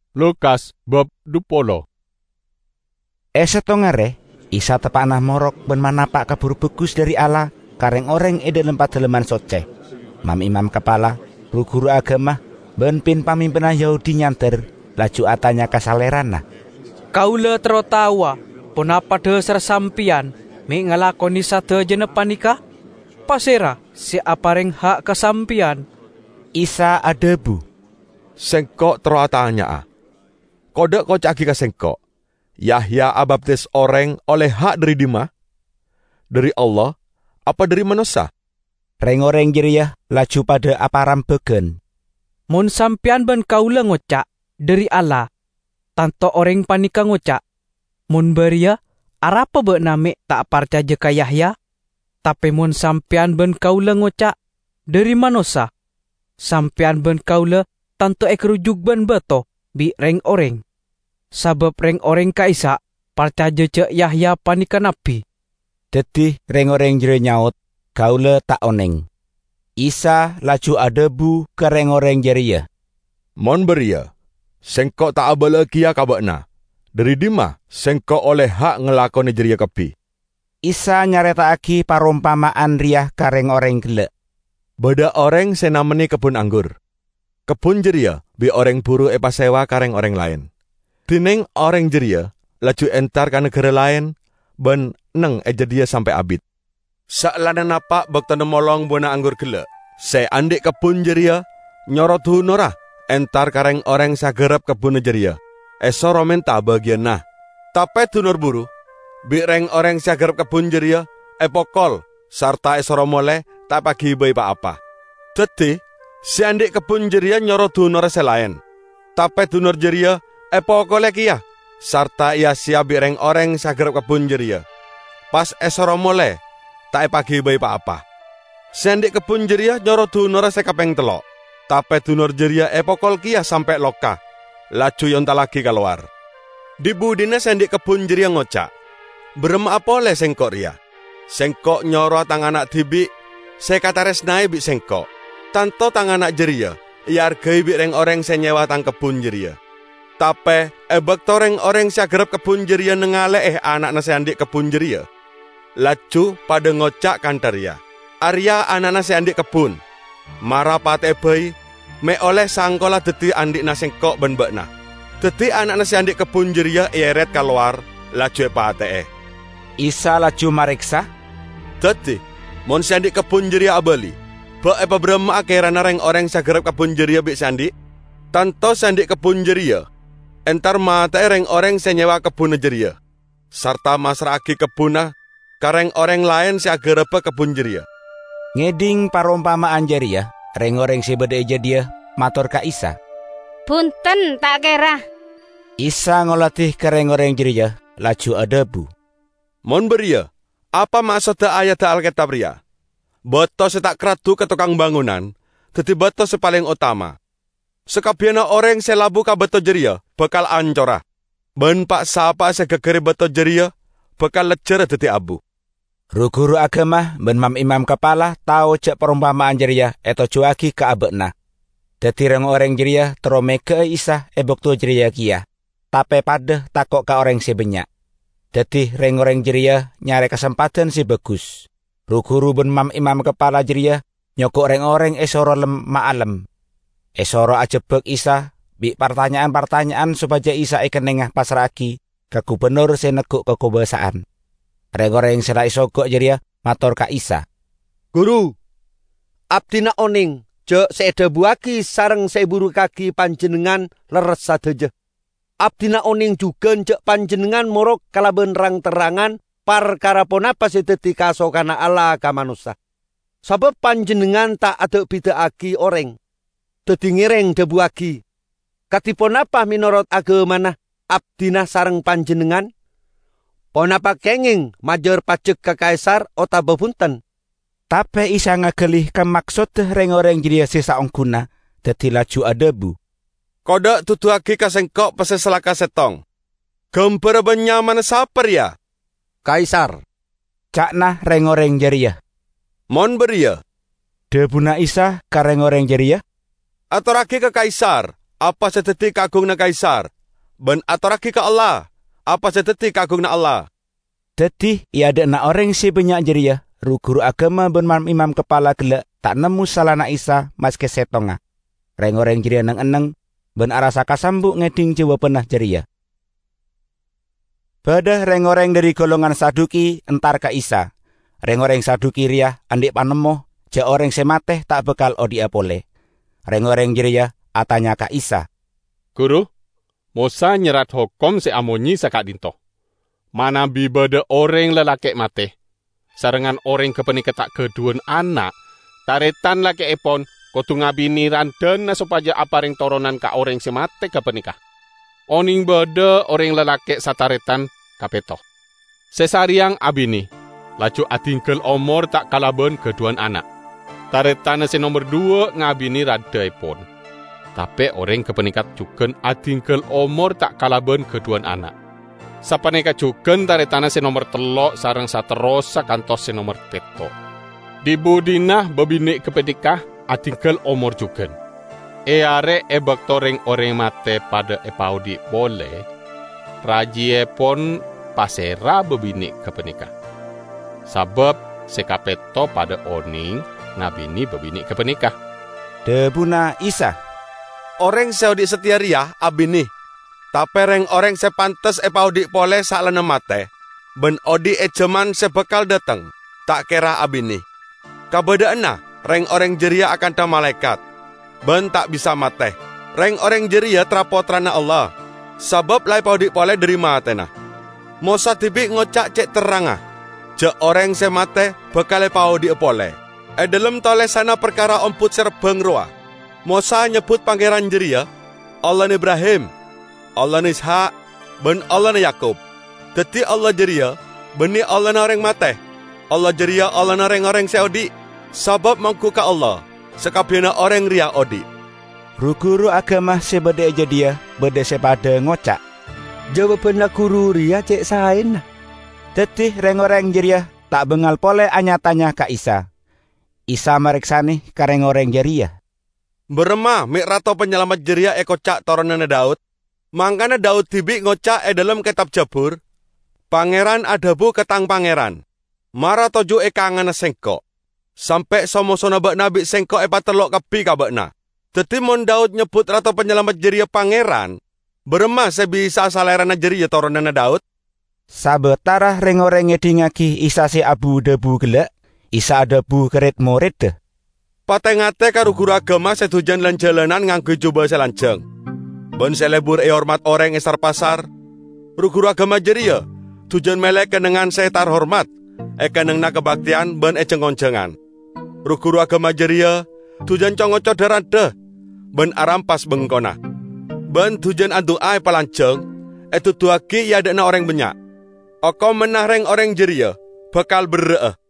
Lukas bab 20. Setongare Isa tepanah morok ben manapak kabur bagus dari Allah kareng orang ede lempat daleman soce. Mam imam kepala, guru agama, ben pin pamimpinah Yahudi nyanter, laju atanya kasalerana. Kaula terotawa, ponapa dasar sampian, mi ngalakoni sate jenepan nikah? Pasera, si apareng hak kesampian. Isa adebu. Sengkok teroatanya Kodok kocaki ka sengkok. Yahya abaptis orang oleh hak dari dima? Dari Allah, apa dari manusia? Reng-oreng jeriah laju pada aparam begen. Mun sampian ben kaula ngocak dari Allah. Tanto orang panika ngocak. Mun beria, arapa be name tak parcaje ka Yahya? Tapi mun sampian ben kaula ngocak dari manusia. Sampian ben kaula tanto ekrujuk ben beto bi reng-oreng. Sabab reng-oreng kaisa parcaje cek Yahya panika nabi. Dadi reng-oreng jeri nyaut, kaula tak oneng. Isa laju adebu ke reng-oreng jeriah. Mon beria, sengkok tak abala kia kabakna. Dari dima, sengkok oleh hak ngelakoni jeria kepi. Isa nyaretaki parumpamaan riah ka reng-oreng gelek. Beda orang senameni kebun anggur. Kebun jeria bi orang buru epasewa kareng orang lain. Tining orang jeria laju entar ka negara lain ben neng eja dia sampai abid. Saklana napak bakta nemolong buana anggur gelek. Se andik kebun jeria nyorot hunora entar kareng orang sagerap kebun jeria. Esoro menta bagian nah. Tapi tunur buru bi reng orang sagerap kebun jeria epokol sarta esoro mole tak pagi bayi pa apa. Dadi si andik kebun jeria nyorot hunora selain. Tapi tunur jeria epokole kia, sarta ia siabi reng orang sagerap kebun jeria. Pas esoro mole, tak pagi bayi pa apa. Sendik kebun jeria nyorot dunor sekapeng telok. Tapi dunor jeria epokol kia sampai loka. Laju yonta lagi keluar. Di budina sendik kebun jeria ngocak. Berem apa le sengkok ria? Sengkok nyoro tang anak tibi, sekatares naik bi sengkok. Tanto tang anak jeria, ia hargai bi reng orang senyewa tang kebun jeria. Tapi ebek toreng orang sagerap kebun jeria nengale anak nasi andik kebun jeria. Laju pada ngocak kantaria. Arya anak nasi andik kebun. Marapat bayi me oleh sangkola deti andik nasengkok ben bekna. Deti anak nasi andik kebun jeria ieret keluar laju pate. Isa laju mariksa. Deti mon si andik kebun jeria abali. Ba apa brema akirana reng orang sagerap kebun jeria bi sandik. Tanto sandik kebun jeria. Entar mata reng orang senyewa kebun jeria. Sarta masraki kebunah kareng orang lain siagerepe kebun jeria. Ngeding parumpamaan jeriah, reng-oreng si beda eja dia matur ka Isa. Punten tak kera. Isa ngolatih ke reng-oreng jeriah, laju adebu. Mon beria, apa maksudnya ayat Alkitab ria? Boto setak kratu ke tukang bangunan, teti boto sepaling utama. Sekabiana orang selabu ka beto jeria bakal ancora. Ben pak sapa segegeri beto jeria bakal lejer dadi abu. Guru agama ben mam imam kepala tahu cek perumpamaan jeria eto cuaki ke abekna. Dadi reng orang jeria terome ke Isa ebok tu jeria kia. Tape padeh takok ka orang si benyak. Dadi reng orang jeria nyare kesempatan si bagus. Guru ben mam imam kepala jeria nyokok reng orang esoro lem maalem. Esoro ajebek Isa bi pertanyaan-pertanyaan supaya Isa ikenengah pasraki ke gubernur seneguk kekubasaan. Reng-oreng sela isogok jeria matur ka Isa. Guru, abdina oning je seeda buaki sareng seburu kaki panjenengan leres sadeje. Abdina oning juga cek panjenengan morok kalaben rang-terangan perkara ponapa sedeti kasokana Allah ka manusia. Sebab panjenengan tak ada bidaaki oreng. Dadi ngireng debuaki. Katipun apa minorot agamana abdina sareng panjenengan? Ponapa kenging majer pajek ka kaisar otaba punten? Tapi Isa ngagelih ke maksud reng-oreng jeria sisa ongkuna, dadi laju adebu. Kodok tutuaki ka sengkok pese selaka setong. Gemper benyaman saper ya? Kaisar. Cakna reng-oreng jeria. Mon beria. Debuna Isa ka reng-oreng jeria. Aturake ke kaisar, apa seteti kagungna Kaisar, ben atoraki ke Allah, apa seteti kagungna Allah. Dadi ia ada nak orang si banyak jeria, guru agama ben mam imam kepala gelak tak nemu salana Isa mas kesetonga. Reng-orang jeria nang eneng ben arasa kasambuk ngeding jawa penah jeria. Pada reng-orang dari golongan Saduki entar ka Isa. Reng-orang Saduki ria andik panemoh ja orang semateh tak bekal odi apole. Reng-orang jeria atanya ka Isa. Guru, Musa nyerat hukum seamonyi sakak dinto. Mana bibada orang lelaki mate. Sarengan orang kepenika tak keduan anak. Taretan laki epon, kotu ngabini randan supaya aparing toronan ka orang semate kepenika. Oning bada orang lelaki sataretan kapeto. Sesariang abini, laju atingkel omor tak kalaban keduan anak. Taretan si nomor 2 ngabini rada epon. Tapi orang kepenikat juken atingkel omor tak kalaban keduan anak. Sapaneka juken taretana si nomor 3 sareng saterosa kantos si nomor 7. Di budinah bebinik kepenikah atingkel omor juken. Eare ebak toreng orang mate pada epaudi boleh. Rajie pon pasera bebinik kepenikah. Sabab sekapeto pada oning ngabini bebinik kepenikah. Debuna Isa. Orang seodi setia ria abini. Tapi reng-orang sepantes epaudi pole saklana mate. Ben odi ejeman sebekal dateng. Tak kira abini. Kabadaana, reng-orang jeria akan ta malaikat. Ben tak bisa mate. Reng-orang jeria trapotrana Allah. Sabab lai paudi pole dari matena. Musa tibi ngocak cek terangah. Ja orang semate bekal paudi pole. Dalam tolesana perkara omput serbeng roa. Musa nyebut pangeran jeria. Allah Ibrahim. Allah ni Ishak, ben Allah ni Yakub. Teti Allah jeria, beni Allah na orang mate. Allah jeria Allah na orang seodi. Sabab mangku ka Allah, sekabiana orang ria odi. Guru agama sebede aja dia, bede sepada ngocak. Jawabanlah guru ria cek sain. Teti reng-orang jeria tak bengal pole anyatanya ka Isa. Isa mereksani ka reng-orang jeria. Beremah mik rato penyelamat jeria ekocak toronana Daud. Mangkana Daud tibi ngocak dalam kitab Jabur, pangeran adabu ketang pangeran. Mara toju kangana sengkok. Sampai somosona bak nabi sengkok patelok kepi ka bakna. Tetimon Daud nyebut rato penyelamat jeria pangeran. Beremah sebisa salerana jeria toronana Daud. Sabetarah reng-orang ngedingaki Isa si abu debu gelak. Isa debu kerit murid deh. Patengate karo guru agama setujan lan jalanan nganggo coba selanjang. Ben selebur hormat orang esar pasar. Guru agama jeria. Tujuan melek kenengan setar hormat. Kenengna kebaktian ben cengon-cengan. Guru agama jeria. Tujuan congoco derade. Ben arampas bengkona. Ben tujuan adu'ai palanceng. Tutuaki ya dana orang banyak. Oko menah reng orang jeria. Bakal berre'eh.